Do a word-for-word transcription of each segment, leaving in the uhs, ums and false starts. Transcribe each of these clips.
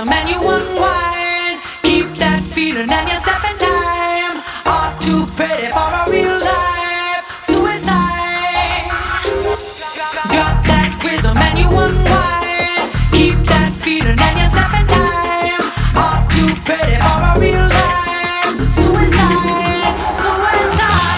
rhythm and you unwind. Keep that feeling and you step in time. All too pretty for a real life suicide. Drop that rhythm and you unwind. Keep that feeling and you step in time. All too pretty for a real life suicide. Suicide.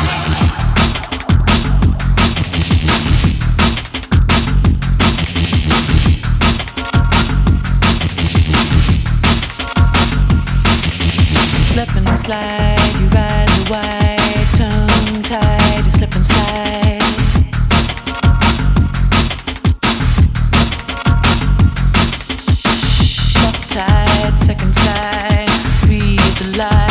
Slip and slide, you ride the white, tongue tied, you slip and slide. Uptight, second side, breathe the light.